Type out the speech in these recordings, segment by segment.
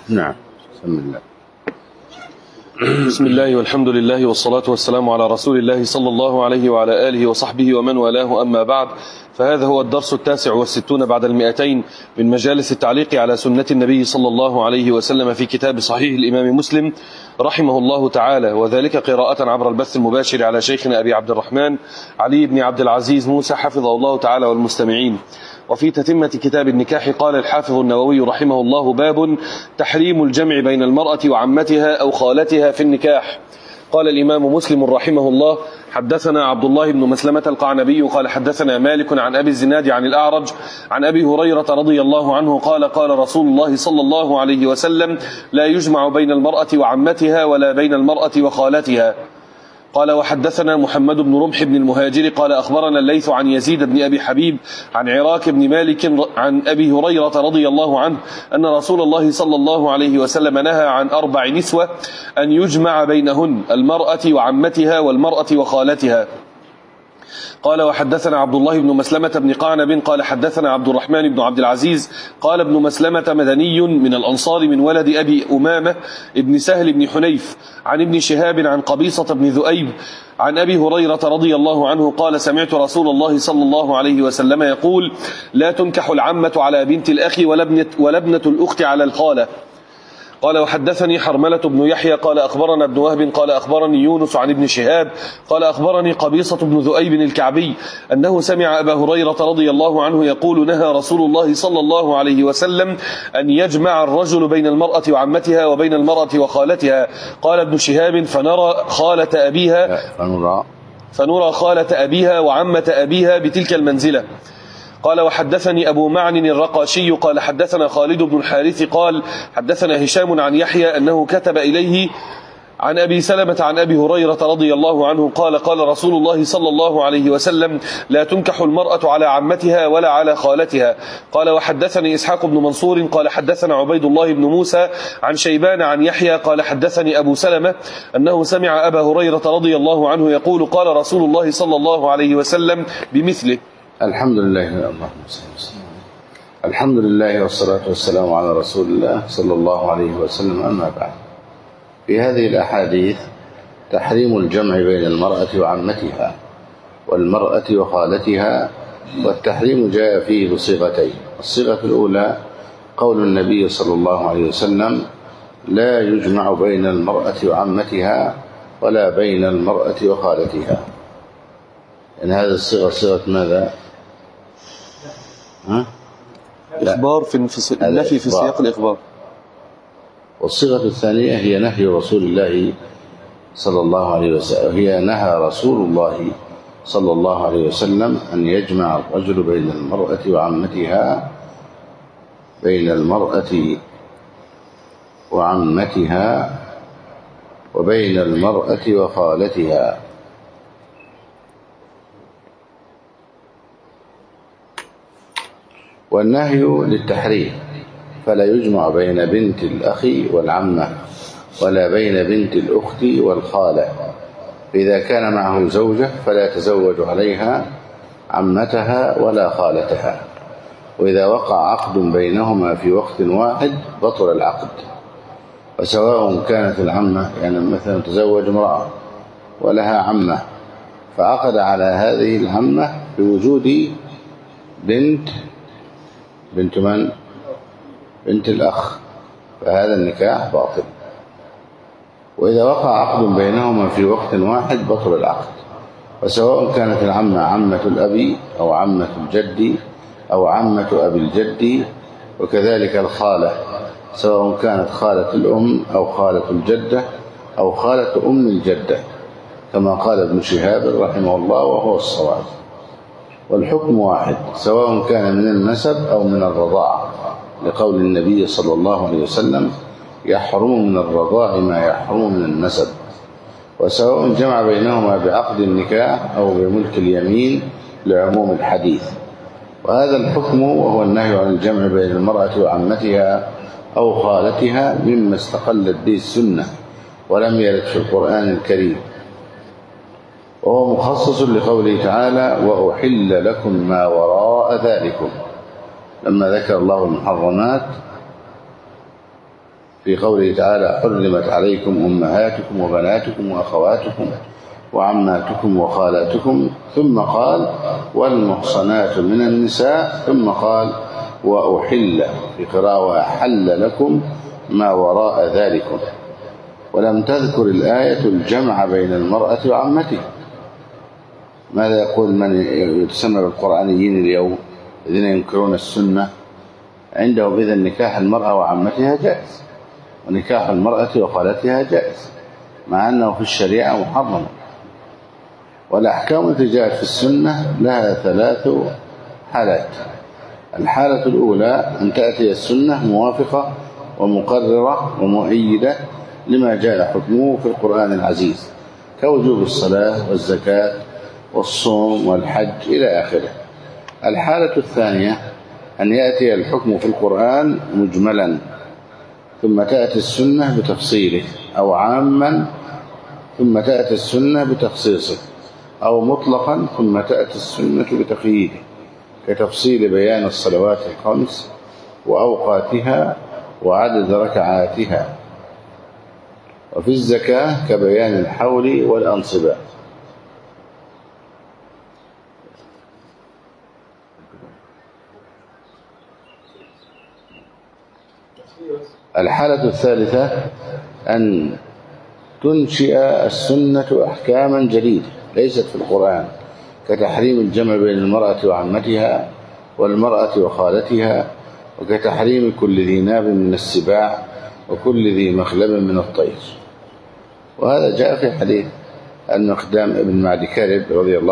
نعم. بسم الله. بسم الله والحمد لله والصلاة والسلام على رسول الله صلى الله عليه وعلى آله وصحبه ومن والاه، أما بعد، فهذا هو الدرس 69 بعد 200 من مجالس التعليق على سنة النبي صلى الله عليه وسلم في كتاب صحيح الإمام مسلم رحمه الله تعالى، وذلك قراءة عبر البث المباشر على شيخنا أبي عبد الرحمن علي بن عبد العزيز موسى حفظه الله تعالى والمستمعين. وفي تتمة كتاب النكاح قال الحافظ النووي رحمه الله: باب تحريم الجمع بين المرأة وعمتها أو خالتها في النكاح. قال الإمام مسلم رحمه الله: حدثنا عبد الله بن مسلمة القعنبي قال حدثنا مالك عن أبي الزناد عن الأعرج عن أبي هريرة رضي الله عنه قال: قال رسول الله صلى الله عليه وسلم: لا يجمع بين المرأة وعمتها ولا بين المرأة وخالتها. قال: وحدثنا محمد بن رمح بن المهاجر قال أخبرنا الليث عن يزيد بن أبي حبيب عن عراك بن مالك عن أبي هريرة رضي الله عنه أن رسول الله صلى الله عليه وسلم نهى عن 4 نسوة أن يجمع بينهن: المرأة وعمتها والمرأة وخالتها. قال: وحدثنا عبد الله بن مسلمة بن قعنب قال حدثنا عبد الرحمن بن عبد العزيز قال ابن مسلمة مدني من الأنصار من ولد أبي أمامة ابن سهل بن حنيف عن ابن شهاب عن قبيصة بن ذؤيب عن أبي هريرة رضي الله عنه قال: سمعت رسول الله صلى الله عليه وسلم يقول: لا تنكح العمة على بنت الأخ ولا ابنة الأخت على الخالة. قال: وحدثني حرملة بن يحيى قال أخبرنا ابن وهب قال أخبرني يونس عن ابن شهاب قال أخبرني قبيصة بن ذؤيب الكعبي أنه سمع أبا هريرة رضي الله عنه يقول: نهى رسول الله صلى الله عليه وسلم أن يجمع الرجل بين المرأة وعمتها وبين المرأة وخالتها. قال ابن شهاب: فنرى خالة أبيها وعمة أبيها بتلك المنزلة. قال: وحدثني أبو معن الرقاشي قال حدثنا خالد بن الحارث قال حدثنا هشام عن يحيى أنه كتب إليه عن أبي سلمة عن أبي هريرة رضي الله عنه قال: قال رسول الله صلى الله عليه وسلم: لا تنكح المرأة على عمتها ولا على خالتها. قال: وحدثني إسحاق بن منصور قال حدثنا عبيد الله بن موسى عن شيبان عن يحيى قال حدثني أبو سلمة أنه سمع أبا هريرة رضي الله عنه يقول: قال رسول الله صلى الله عليه وسلم بمثله. الحمد لله. الحمد لله والصلاة والسلام على رسول الله صلى الله عليه وسلم. أما بعد، في هذه الأحاديث تحريم الجمع بين المرأة وعمتها والمرأة وخالتها، والتحريم جاء فيه بصيغتين. الصيغة الأولى قول النبي صلى الله عليه وسلم: لا يجمع بين المرأة وعمتها ولا بين المرأة وخالتها. إن هذه الصيغة صيغة ماذا؟ إخبار في النفي في سياق الإخبار. والصيغة الثانية هي نهي رسول الله صلى الله عليه وسلم، هي نهى رسول الله صلى الله عليه وسلم أن يجمع الرجل بين المرأة وعمتها، بين المرأة وعمتها وبين المرأة وخالتها. والنهي للتحريم، فلا يجمع بين بنت الأخ والعمة ولا بين بنت الأخت والخالة. إذا كان معه زوجة فلا يتزوج عليها عمتها ولا خالتها. وإذا وقع عقد بينهما في وقت واحد بطل العقد، وسواء كانت العمة، يعني مثلا تزوج امرأة ولها عمة فعقد على هذه العمة بوجود بنت من؟ بنت الأخ، فهذا النكاح باطل. وإذا وقع عقد بينهما في وقت واحد بطل العقد، وسواء كانت العمة عمة الأب أو عمة الجد أو عمة أبي الجد، وكذلك الخالة سواء كانت خالة الأم أو خالة الجدة أو خالة أم الجدة، كما قال ابن شهاب رحمه الله وهو الصواب. والحكم واحد سواء كان من النسب أو من الرضاعة، لقول النبي صلى الله عليه وسلم: يحرم من الرضاع ما يحرم من النسب. وسواء جمع بينهما بعقد النكاح أو بملك اليمين، لعموم الحديث. وهذا الحكم وهو النهي عن الجمع بين المرأة وعمتها أو خالتها مما استقلت به السنة ولم يرد في القرآن الكريم، وهو مخصص لقوله تعالى: وأحل لكم ما وراء ذلكم، لما ذكر الله المحرمات في قوله تعالى حرمت عليكم أمهاتكم وبناتكم وأخواتكم وعماتكم وخالاتكم، ثم قال والمحصنات من النساء، ثم قال وأحل في قراءة وأحل لكم ما وراء ذلكم. ولم تذكر الآية الجمع بين المرأة وعمتها. ماذا يقول من يتسمى بالقرآنيين اليوم الذين ينكرون السنة؟ عندهم إذن نكاح المرأة وعمتها جائز، ونكاح المرأة وخالتها جائز، مع أنه في الشريعة محرم. والأحكام التي جاءت في السنة لها 3 حالات. الحالة الأولى أن تأتي السنة موافقة ومقررة ومؤيدة لما جاء حكمه في القرآن العزيز، كوجوب الصلاة والزكاة والصوم والحج إلى آخره. الحالة الثانية أن يأتي الحكم في القرآن مجملا، ثم تأتي السنة بتفصيله، أو عاما ثم تأتي السنة بتخصيصه، أو مطلقا ثم تأتي السنة بتقييده، كتفصيل بيان الصلوات الخمس وأوقاتها وعدد ركعاتها، وفي الزكاة كبيان الحول والأنصبة. الحالة الثالثة أن تنشئ السنة أحكاما جديدة ليست في القرآن، كتحريم الجمع بين المرأة وعمتها والمرأة وخالتها، وكتحريم كل ذي ناب من السباع وكل ذي مخلب من الطير. وهذا جاء في حديث المقدام ابن معدي كرب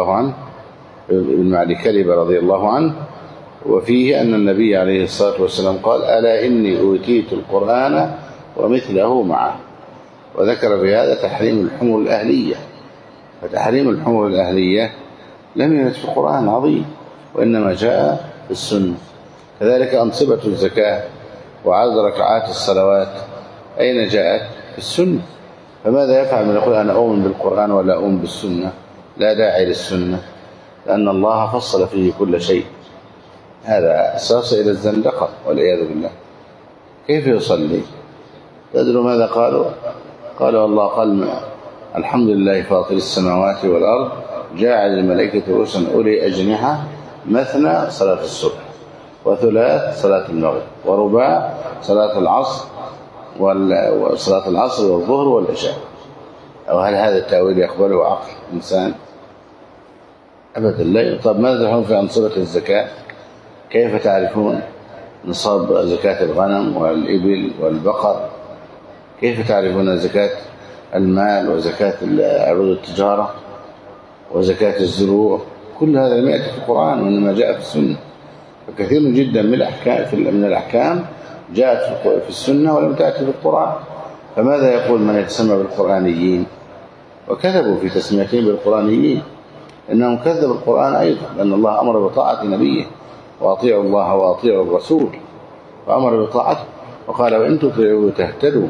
رضي الله عنه، وفيه أن النبي عليه الصلاة والسلام قال ألا إني أوتيت القرآن ومثله معه. وذكر في هذا تحريم الحمر الأهلية، فتحريم الحمر الأهلية لم يرد في القرآن عظيم، وإنما جاء في السنة. كذلك أنصبة الزكاة وعدد ركعات الصلوات أين جاءت؟ في السنة. فماذا يفعل من يقول أنا أؤمن بالقرآن ولا أؤمن بالسنة؟ لا داعي للسنة، لأن الله فصل فيه كل شيء. هذا أساس إلى الزندقة والعياذ بالله. كيف يصلي؟ تدروا ماذا قالوا؟ قالوا الله قال الحمد لله فاطر السماوات والأرض جاعل الملائكة رسلا أولي أجنحة مثنى صلاة الصبح، وثلاث صلاة المغرب، ورباع صلاة العصر وصلاة العصر والظهر والعشاء. أو هل هذا التأويل يقبله عقل إنسان؟ أبدا لا. طب ماذا تفعلون في أنصبة الزكاة؟ كيف تعرفون نصاب زكاة الغنم والإبل والبقر؟ كيف تعرفون زكاة المال وزكاة عروض التجارة وزكاة الزروع؟ كل هذا لم يأتي في القرآن وإنما جاء في السنة. فكثير جدا من الأحكام جاءت في السنة ولم تأتي في القرآن. فماذا يقول من يتسمى بالقرآنيين؟ وكذبوا في تسميتهم بالقرآنيين، إنهم كذبوا القرآن أيضا، لأن الله أمر بطاعة نبيه وأطيعوا الله وأطيعوا الرسول، فأمر بطاعته وقال وإن تطيعوا تهتدوا،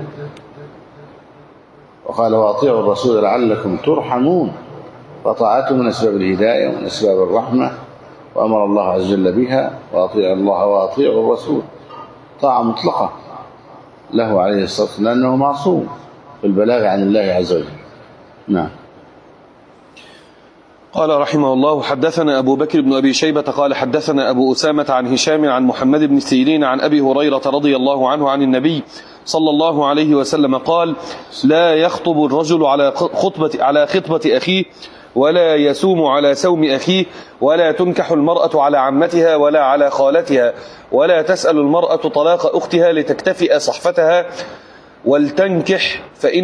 وقال وأطيعوا الرسول لعلكم ترحمون. فطاعته من أسباب الهداية ومن أسباب الرحمة، وأمر الله عز وجل بها وأطيعوا الله وأطيعوا الرسول، طاعة مطلقة له عليه الصلاة والسلام، لأنه معصوم في البلاغ عن الله عز وجل. نعم. قال رحمه الله حدثنا أبو بكر بن أبي شيبة قال حدثنا أبو أسامة عن هشام عن محمد بن سيرين عن أبي هريرة رضي الله عنه عن النبي صلى الله عليه وسلم قال لا يخطب الرجل على خطبة أخيه، ولا يسوم على سوم أخيه، ولا تنكح المرأة على عمتها ولا على خالتها، ولا تسأل المرأة طلاق أختها لتكتفئ صحفتها، ولتنكح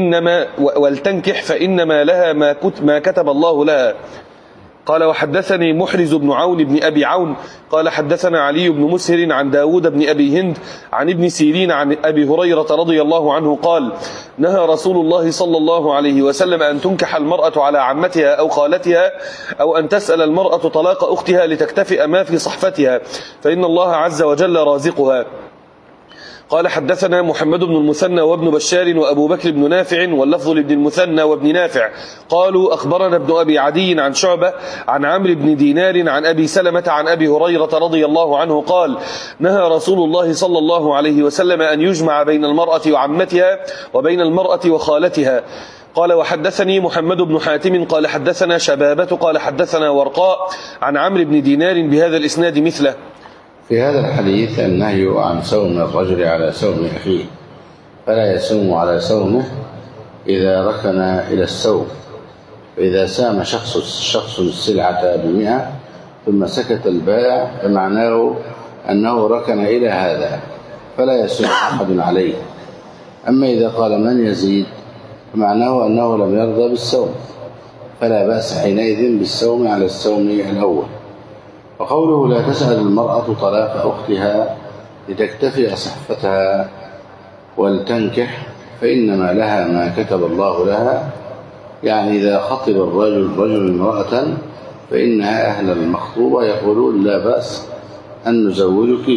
فإنما لها ما كتب الله لها. قال وحدثني محرز بن عون بن أبي عون قال حدثنا علي بن مسهر عن داود بن أبي هند عن ابن سيرين عن أبي هريرة رضي الله عنه قال نهى رسول الله صلى الله عليه وسلم أن تنكح المرأة على عمتها أو خالتها، أو أن تسأل المرأة طلاق أختها لتكتفئ ما في صحفتها، فإن الله عز وجل رازقها. قال حدثنا محمد بن المثنى وابن بشار وأبو بكر بن نافع واللفظ لابن المثنى وابن نافع قالوا أخبرنا ابن أبي عدي عن شعبة عن عمرو بن دينار عن أبي سلمة عن أبي هريرة رضي الله عنه قال نهى رسول الله صلى الله عليه وسلم أن يجمع بين المرأة وعمتها وبين المرأة وخالتها. قال وحدثني محمد بن حاتم قال حدثنا شبابة قال حدثنا ورقاء عن عمرو بن دينار بهذا الإسناد مثله. في هذا الحديث النهي عن صوم الرجل على صوم أخيه، فلا يصوم على صومه إذا ركن إلى الصوم. فإذا سام شخص السلعة ب100 ثم سكت البائع فمعناه أنه ركن إلى هذا فلا يصوم أحد عليه. أما إذا قال من يزيد فمعناه أنه لم يرضى بالصوم، فلا بأس حينئذ بالصوم على الصوم الأول. وقوله لا تسأل المرأة طلاق أختها لتكتفي صحفتها ولتنكح فإنما لها ما كتب الله لها، يعني إذا خطب الرجل امرأة فإنها أهل المخطوبة يقولون لا بأس أن نزوجك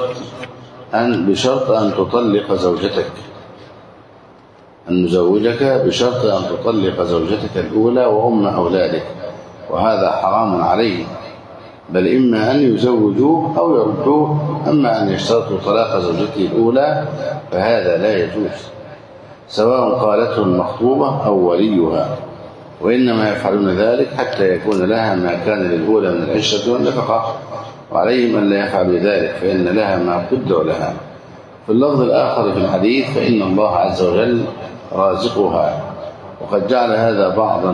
بشرط أن تطلق زوجتك، أن نزوجك بشرط أن تطلق زوجتك الأولى وأم أولادك، وهذا حرام عليه، بل إما أن يزوجوه أو يردوه. أما أن يشترطوا طلاق زوجته الأولى فهذا لا يجوز، سواء قالته المخطوبة أو وليها، وإنما يفعلون ذلك حتى يكون لها ما كان للأولى من العشرة والنفقة، وعليهم أن لا يفعلوا ذلك فإن لها ما قدر لها. في اللفظ الآخر في الحديث فإن الله عز وجل رازقها. وقد جعل هذا بعض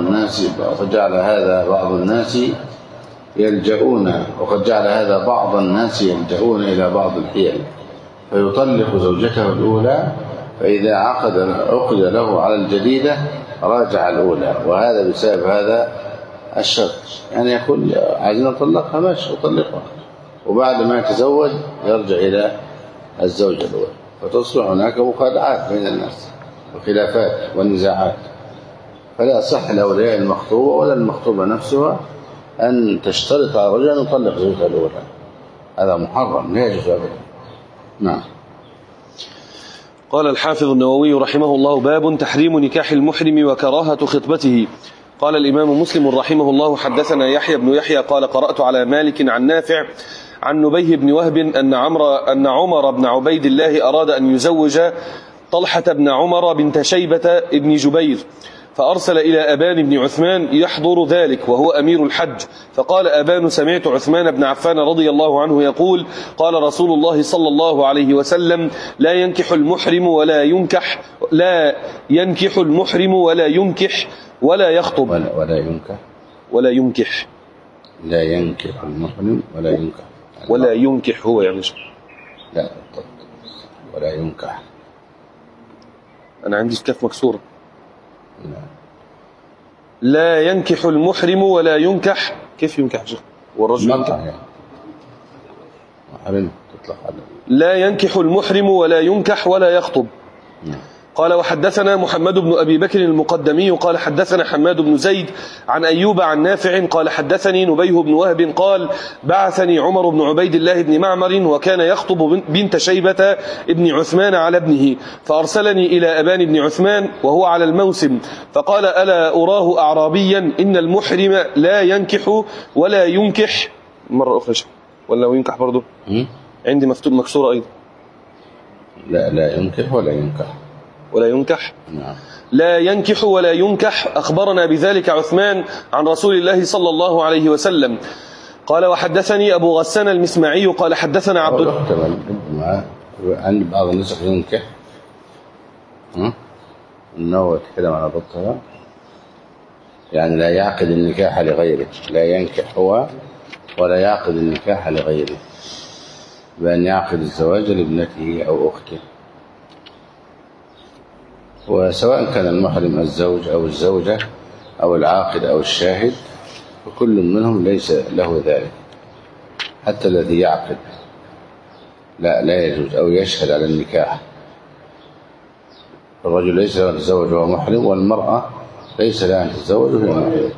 الناس يلجؤون إلى بعض الحيل، فيطلق زوجته الأولى، فإذا عقد له على الجديدة راجع الأولى، وهذا بسبب هذا الشرط. يعني يقول عايزين نطلقها ماشي وطلقها، وبعد ما يتزوج يرجع إلى الزوجة الأولى، فتصبح هناك مخادعات بين الناس وخلافات ونزاعات. فلا صح لأولياء المخطوبة ولا المخطوبة نفسها أن تشترط على الرجل أن يطلق زوجها الأولى، هذا محرم لا يجوز أبدا. نعم. قال الحافظ النووي رحمه الله باب تحريم نكاح المحرم وكراهة خطبته. قال الإمام مسلم رحمه الله حدثنا يحيى بن يحيى قال قرأت على مالك عن نافع عن نبيه بن وهب أن عمر بن عبيد الله أراد أن يزوج طلحة بن عمر بنت شيبة ابن جبير، فأرسل إلى أبان بن عثمان يحضر ذلك وهو أمير الحج، فقال أبان سمعت عثمان بن عفان رضي الله عنه يقول قال رسول الله صلى الله عليه وسلم لا ينكح المحرم ولا ينكح ولا يخطب ولا ينكح لا ينكح المحرم ولا ينكح هو يعني لا ولا ينكح. أنا عندي الكاف مكسورة. لا ينكح المحرم ولا ينكح. كيف ينكح والرجل ينكح محرم تطلق على لا ينكح المحرم ولا ينكح ولا يخطب. قال وحدثنا محمد بن أبي بكر المقدمي قال حدثنا حماد بن زيد عن أيوب عن نافع قال حدثني نبيه بن وهب قال بعثني عمر بن عبيد الله بن معمر وكان يخطب بنت شيبة ابن عثمان على ابنه، فأرسلني إلى أبان بن عثمان وهو على الموسم، فقال ألا أراه أعرابيا إن المحرم لا ينكح ولا ينكح. مرة أخرى ولا ينكح برضو عندي مكتوب مكسورة أيضا. لا ينكح ولا ينكح. نعم. لا ينكح ولا ينكح. أخبرنا بذلك عثمان عن رسول الله صلى الله عليه وسلم. قال وحدثني أبو غسان المسمعي قال حدثنا عبد الله عند بعض النسخ ينكح إنه يتكلم على ضبطها، يعني لا يعقد النكاح لغيره، لا ينكح هو ولا يعقد النكاح لغيره، بأن يعقد الزواج لابنته أو أخته. وسواء كان المحرم الزوج أو الزوجة أو العاقد أو الشاهد، فكل منهم ليس له ذلك، حتى الذي يعقد لا يجوز أو يشهد على النكاح. الرجل ليس له أن يتزوج وهو محرم، والمرأة ليس لها أن تتزوج وهي محرم.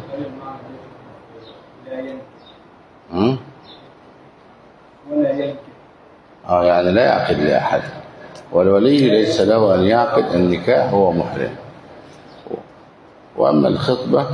يعني لا يعقد لأحد والولي ليس له أن يعقد النكاح وهو محرم. وأما الخطبة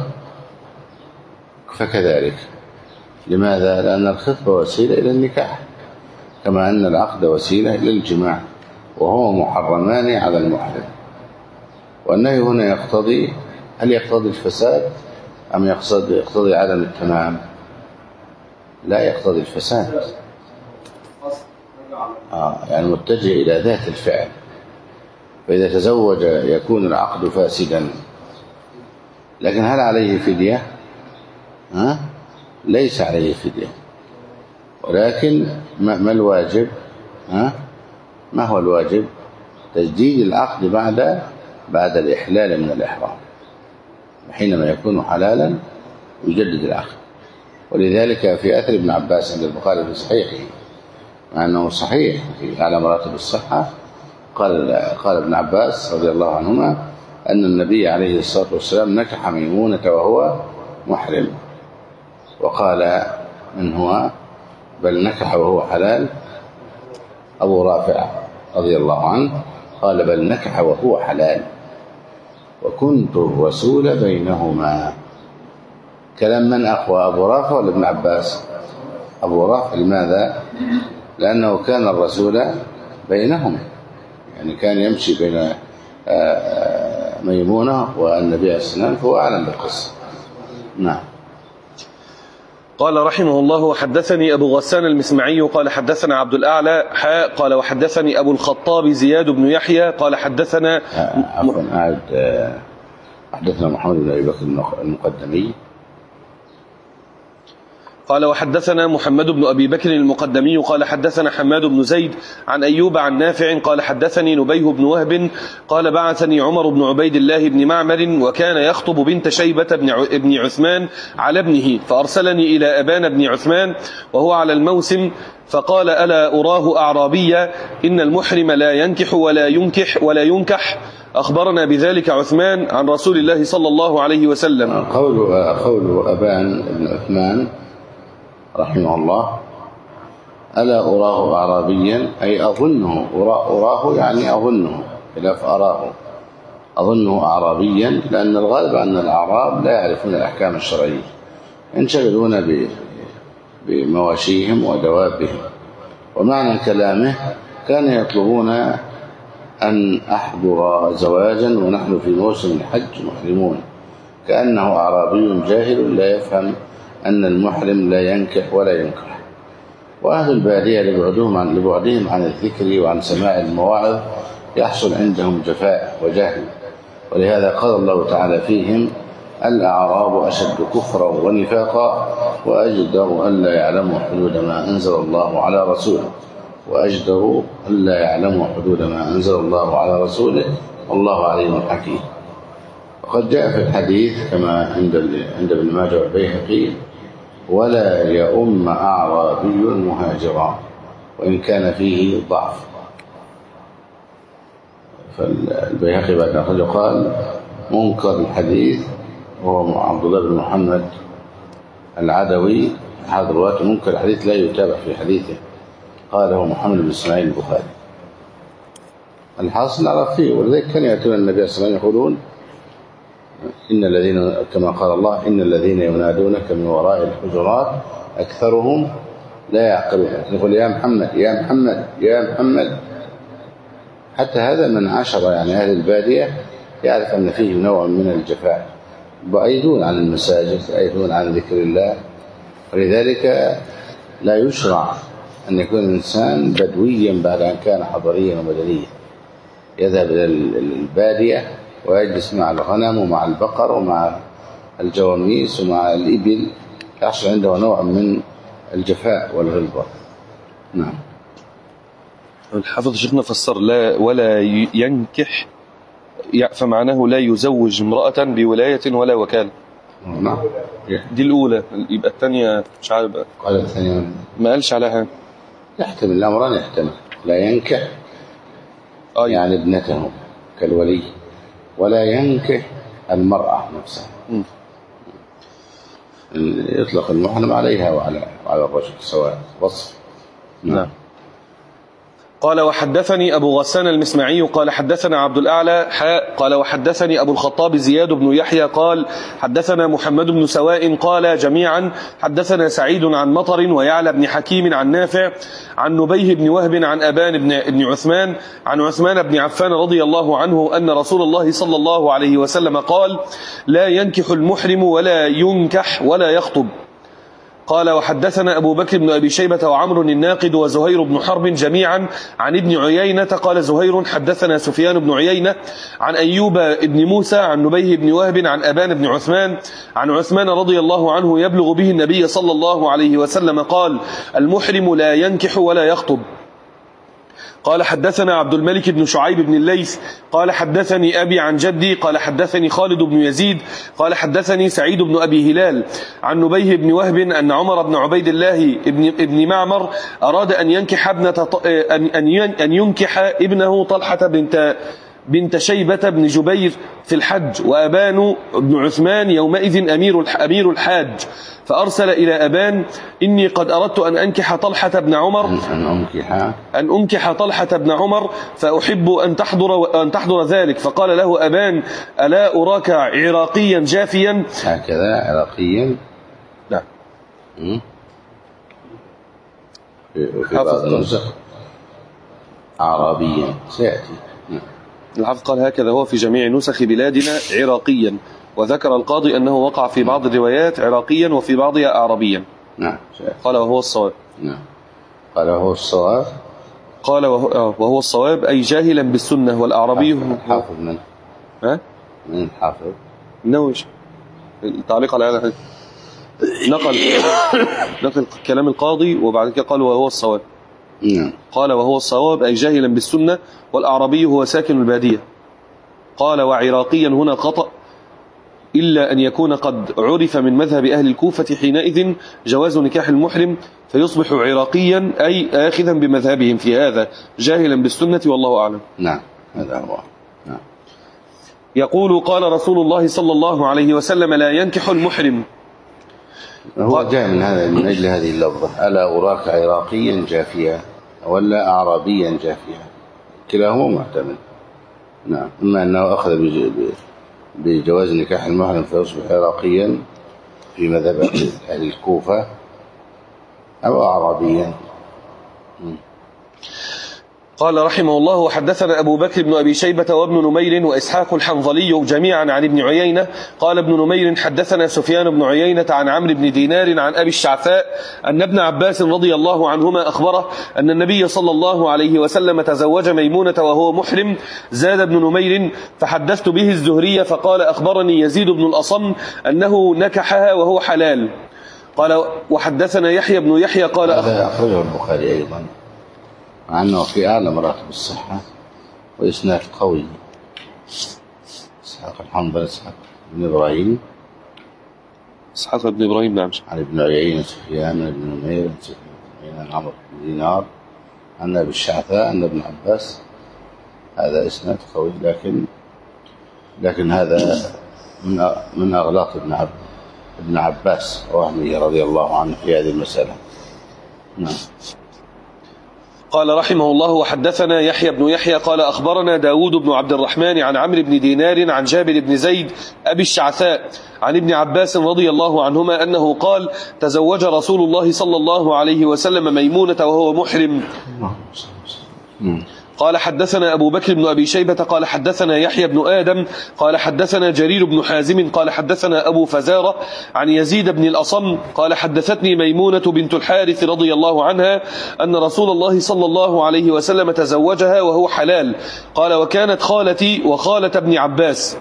فكذلك. لماذا؟ لأن الخطبة وسيلة إلى النكاح، كما أن العقد وسيلة إلى الجماع، وهو محرمان على المحرم. والنهي هنا يقتضي، هل يقتضي الفساد أم يقتضي عدم التمام؟ لا، يقتضي الفساد. يعني متجه إلى ذات الفعل. فإذا تزوج يكون العقد فاسدا. لكن هل عليه فدية؟ ليس عليه فدية. ولكن ما الواجب؟ ما هو الواجب؟ تجديد العقد بعد الإحلال من الإحرام. حينما يكون حلالا يجدد العقد. ولذلك في أثر ابن عباس عند البخاري في صحيحه، مع أنه صحيح على مراتب الصحة، قال ابن عباس رضي الله عنهما أن النبي عليه الصلاة والسلام نكح ميمونة وهو محرم. وقال من هو؟ بل نكح وهو حلال أبو رافع رضي الله عنه، قال بل نكح وهو حلال وكنت الرسول بينهما. كلام من أقوى، أبو رافع ولا ابن عباس؟ أبو رافع. لماذا؟ لأنه كان الرسول بينهم، يعني كان يمشي بين ميمونة والنبي عليه السلام، فهو أعلم بالقصة. نعم. قال رحمه الله: وحدثني أبو غسان المسمعي قال حدثنا عبد الأعلى قال وحدثني أبو الخطاب زياد بن يحيى قال حدثنا حدثنا محمد بن أبي بكر المقدمي قال وحدثنا محمد بن أبي بكر المقدمي قال حدثنا حماد بن زيد عن أيوب عن نافع قال حدثني نبيه بن وهب قال بعثني عمر بن عبيد الله بن معمر وكان يخطب بنت شيبة بن عثمان على ابنه، فأرسلني إلى أبان بن عثمان وهو على الموسم، فقال: ألا أراه أعرابيا إن المحرم لا ينكح ولا ينكح أخبرنا بذلك عثمان عن رسول الله صلى الله عليه وسلم. قول أبان بن عثمان رحمه الله: ألا أراه أعرابيا، أي أظنه. أراه يعني أظنه، خلاف أراه. أظنه أعرابيا، لأن الغالب أن الأعراب لا يعرفون الأحكام الشرعية، ينشغلون بمواشيهم ودوابهم. ومعنى كلامه: كان يطلبون أن أحضر زواجا ونحن في موسم الحج محرمون، كأنه أعرابي جاهل لا يفهم أن المحرم لا ينكح ولا ينكح. وأهل البادية لبعدهم عن الذكر وعن سماع المواعظ يحصل عندهم جفاء وجهل، ولهذا قال الله تعالى فيهم: الأعراب أشد كفرا ونفاقا وأجدر ألا يعلموا حدود ما أنزل الله على رسوله والله عليم حكيم. وقد جاء في الحديث كما عند ابن ماجه والبيهقي: ولا يؤم أعرابي مهاجرا، وإن كان فيه ضعف. فالبيهقي بعد أخذ قال: منكر الحديث وهو عبد الله بن محمد العدوي هذا الرواة، منكر الحديث لا يتابع في حديثه، قاله محمد بن إسماعيل البخاري. الحاصل نعرف فيه. ولذلك كان يأتون النبي صلى الله عليه وسلم يقولون: إن الذين، كما قال الله: إن الذين ينادونك من وراء الحجرات أكثرهم لا يعقلون. يقول: يا محمد يا محمد يا محمد. حتى هذا من عشرة، يعني أهل البادية، يعرف أن فيه نوع من الجفاء، بعيدون عن المساجد، بعيدون عن ذكر الله. ولذلك لا يشرع أن يكون الإنسان بدويا بعد أن كان حضريا ومدنيا، يذهب إلى البادية ويجلس مع الغنم ومع البقر ومع الجواميس ومع الإبل، يحصل عنده نوع من الجفاء والغلبة. نعم. الحافظ شيخنا فسر لا ولا ينكح، فمعناه لا يزوج امرأة بولاية ولا وكالة. نعم. دي الأولى. يبقى الثانية مش عارف بقى. قال الثانية ما قالش عليها. يحتمل الأمران، يحتمل لا ينكح يعني ابنته كالولي، ولا ينكح المرأة نفسها. يطلق المحرم عليها وعلى الرجل سواء وصف. نعم. قال وحدثني أبو غسان المسمعي قال حدثنا عبد الأعلى قال وحدثني أبو الخطاب زياد بن يحيى قال حدثنا محمد بن سواء قال جميعا حدثنا سعيد عن مطر ويعلى بن حكيم عن نافع عن نبيه بن وهب عن أبان بن عثمان عن عثمان بن عفان رضي الله عنه أن رسول الله صلى الله عليه وسلم قال لا ينكح المحرم ولا ينكح ولا يخطب. قال وحدثنا أبو بكر بن أبي شيبة وعمر الناقد وزهير بن حرب جميعا عن ابن عيينة قال زهير حدثنا سفيان بن عيينة عن أيوب بن موسى عن نبيه بن وهب عن أبان بن عثمان عن عثمان رضي الله عنه يبلغ به النبي صلى الله عليه وسلم قال المحرم لا ينكح ولا يخطب. قال حدثنا عبد الملك بن شعيب بن الليث قال حدثني أبي عن جدي قال حدثني خالد بن يزيد قال حدثني سعيد بن أبي هلال عن نبيه بن وهب أن عمر بن عبيد الله ابن معمر أراد أن ينكح ابنه طلحة بنت شيبة بن جبير في الحج وأبان بن عثمان يومئذ أمير الحاج فأرسل إلى أبان إني قد أردت أن أنكح طلحة بن عمر أن أنكح طلحة بن عمر فأحب أن تحضر ذلك. فقال له أبان ألا أراك عراقيا جافيا هكذا عراقيا لا في بعض النسخ عربيا سيأتي. الحافظ قال هكذا هو في جميع نسخ بلادنا عراقيا وذكر القاضي أنه وقع في بعض الروايات عراقيا وفي بعضها أعربيا. نعم قال وهو الصواب. نعم قال وهو الصواب. قال وهو الصواب أي جاهلا بالسنة والأعربي حافظ من من الحافظ نوش التعليق على هذا نقل كلام القاضي وبعد كده قال وهو الصواب. قال وهو الصواب أي جاهلا بالسنة والأعربي هو ساكن البادية. قال وعراقيا هنا خطأ إلا أن يكون قد عرف من مذهب أهل الكوفة حينئذ جواز نكاح المحرم فيصبح عراقيا أي آخذا بمذهبهم في هذا جاهلا بالسنة والله أعلم. نعم هذا هو. نعم. يقول قال رسول الله صلى الله عليه وسلم لا ينكح المحرم. هو جاء من أجل هذه اللفظة ألا أراك عراقيا جافيا ولا أعرابيا جافيا كلاهما محتمل. نعم إما أنه أخذ بجواز نكاح المحرم فيصبح عراقيا في مذهب أهل الكوفة أو أعرابيا. قال رحمه الله وحدثنا أبو بكر بن أبي شيبة وابن نمير وإسحاق الحنظلي جميعا عن ابن عيينة قال ابن نمير حدثنا سفيان بن عيينة عن عمرو بن دينار عن أبي الشعثاء أن ابن عباس رضي الله عنهما أخبره أن النبي صلى الله عليه وسلم تزوج ميمونة وهو محرم. زاد ابن نمير فحدثت به الزهري فقال أخبرني يزيد بن الأصم أنه نكحها وهو حلال. قال وحدثنا يحيى بن يحيى قال هذا أخرجه البخاري أيضا مع أنه في أعلى مراتب الصحة وإسناد قوي. إسحاق الحنظلي إسحاق بن إبراهيم نعم عن ابن عيينة سفيان بن نمير عن عمرو بن دينار عن أبي الشعثاء أن ابن عباس هذا إسناد قوي لكن هذا من أغلاط ابن عباس وهمه رضي الله عنه في هذه المسألة. نعم. قال رحمه الله وحدثنا يحيى بن يحيى قال أخبرنا داود بن عبد الرحمن عن عمرو بن دينار عن جابر بن زيد أبي الشعثاء عن ابن عباس رضي الله عنهما أنه قال تزوج رسول الله صلى الله عليه وسلم ميمونة وهو محرم. قال حدثنا أبو بكر بن أبي شيبة قال حدثنا يحيى بن آدم قال حدثنا جرير بن حازم قال حدثنا أبو فزارة عن يزيد بن الأصم قال حدثتني ميمونة بنت الحارث رضي الله عنها أن رسول الله صلى الله عليه وسلم تزوجها وهو حلال. قال وكانت خالتي وخالة ابن عباس.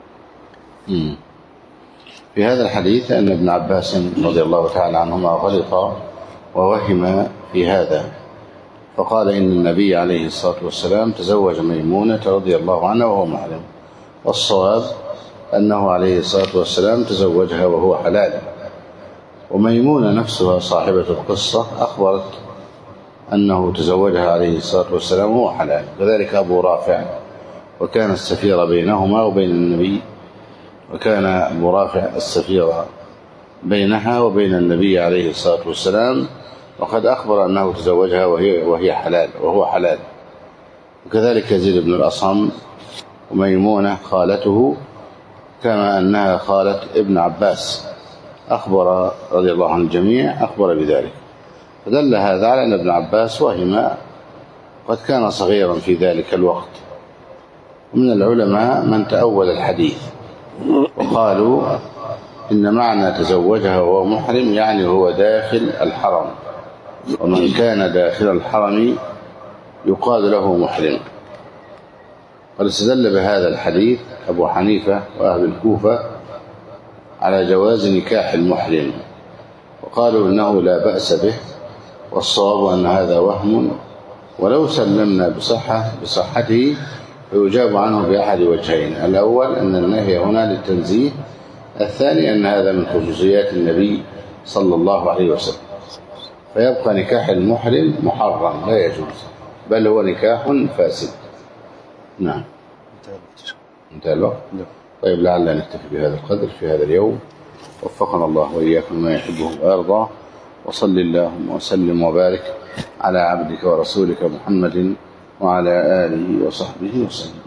في هذا الحديث أن ابن عباس رضي الله تعالى عنهما غلط ووهم في هذا فقال إن النبي عليه الصلاة والسلام تزوج ميمونة رضي الله عنها وهو محرم والصواب أنه عليه الصلاة والسلام تزوجها وهو حلال. وميمونة نفسها صاحبة القصة أخبرت أنه تزوجها عليه الصلاة والسلام وهو حلال. كذلك أبو رافع وكان السفير بينهما وبين النبي وكان أبو رافع السفير بينها وبين النبي عليه الصلاة والسلام وقد أخبر أنه تزوجها وهي حلال وهو حلال. وكذلك يزيد بن الأصم وميمونة خالته، كما أنها خالة ابن عباس، أخبر رضي الله عن الجميع أخبر بذلك. فدل هذا على أن ابن عباس وهم، قد كان صغيرا في ذلك الوقت. ومن العلماء من تأول الحديث وقالوا إن معنى تزوجها وهو محرم يعني هو داخل الحرم، ومن كان داخل الحرم يقال له محرم. قد استدل بهذا الحديث أبو حنيفة وأهل الكوفة على جواز نكاح المحرم، وقالوا إنه لا بأس به، والصواب أن هذا وهم، ولو سلمنا بصحته فيجاب عنه بأحد وجهين: الأول أن النهي هنا للتنزيه، الثاني أن هذا من خصوصيات النبي صلى الله عليه وسلم، فيبقى نكاح المحرم محرم لا يجوز، بل هو نكاح فاسد. نعم، انتهى الوقت. طيب، لعلنا نكتفي بهذا القدر في هذا اليوم، وفقنا الله وإياكم ما يحبه ويرضى، وصل اللهم وسلم وبارك على عبدك ورسولك محمد وعلى آله وصحبه وسلم.